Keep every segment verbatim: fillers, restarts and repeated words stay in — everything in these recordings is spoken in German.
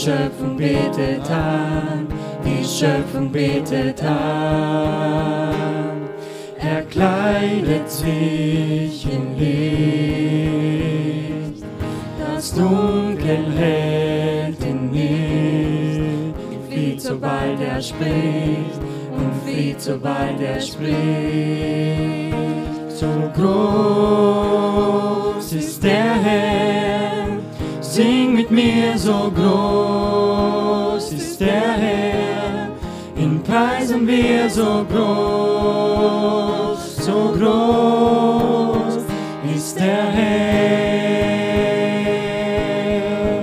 Schöpfung betet an, die Schöpfung betet an. Er kleidet sich in Licht, das Dunkel hält ihn nicht. Und flieht, sobald er spricht, und flieht, sobald er spricht. So groß ist der Herr, sing mit mir, so groß ist der Herr, ihn preisen wir, so groß, so groß ist der Herr.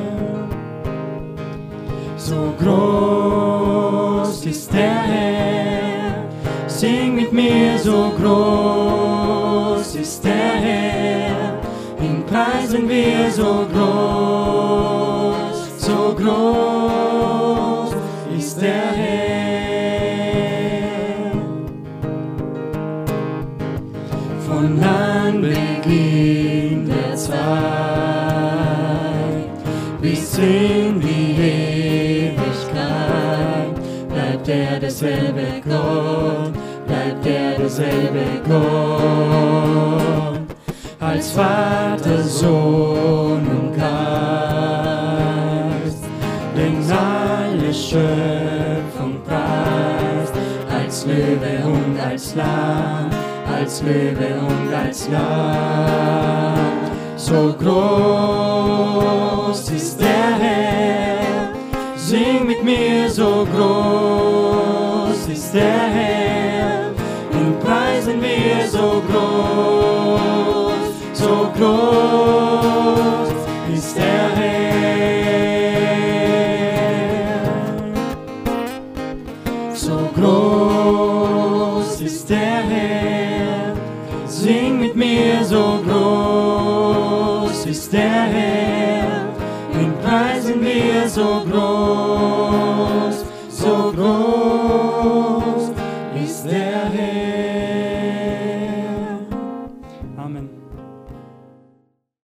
So groß ist der Herr, sing mit mir, so groß ist der Herr, ihn preisen wir, so groß, so groß ist der Herr. Von Anbeginn der Zeit bis in die Ewigkeit bleibt er derselbe Gott, bleibt er derselbe Gott. Als Vater, Sohn und Geist, denn alle Schöpfung preist, als Löwe und als Lamm, als Löwe und als Lamm. So groß ist der Herr, sing mit mir, so groß ist der Herr, ihn preisen wir, so groß, so groß ist der Herr. So groß ist der Herr, sing mit mir, so groß ist der Herr, ihn preisen wir, so groß,